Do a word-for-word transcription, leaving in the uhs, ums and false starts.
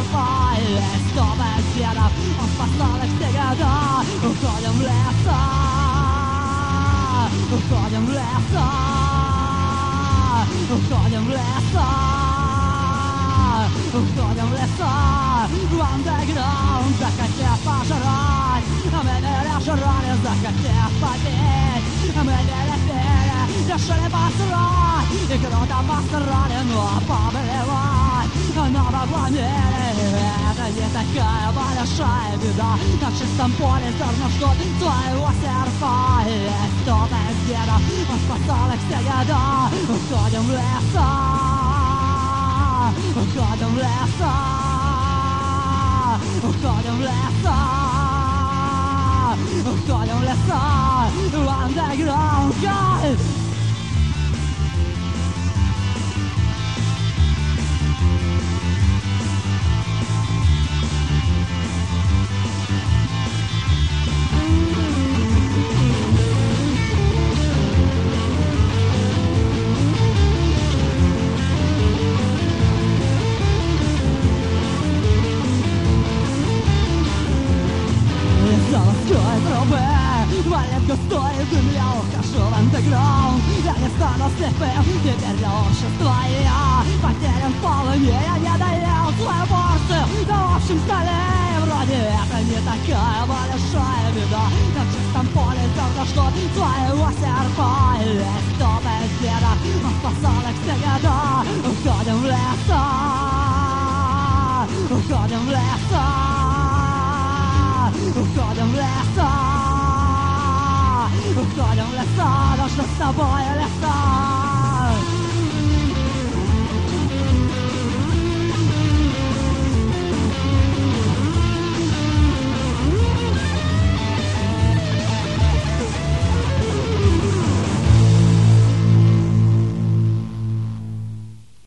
серпа есть новая беда. Он спасал их все года. Уходим в леса, уходим в леса, уходим в леса, уходим в леса. В андеграунд захотев пожрать, а мы не жрали, захотев попить, а мы не пили, решили посрать. И круто посрали, но поблевать на бабломере. Это не такая большая беда. На чистом поле зерно ждут твоего серпа. Есть новая беда, он спасал их все года. Уходим в леса, уходим в леса, уходим в леса, уходим в леса. В андеграунд, guys. Золотой трубы, валит густой дым. Я ухожу в андеграунд, я не стану слепым. Теперь для общества я потерян в полыне. Я не доел свою порцию, да в общем столе. Вроде это не такая большая беда. На чистом поле завтра ждут своего серпа. Есть новая беда, он спасал их все года. Уходим в леса, уходим в леса, уходим в леса, уходим в леса, должны с тобой леса.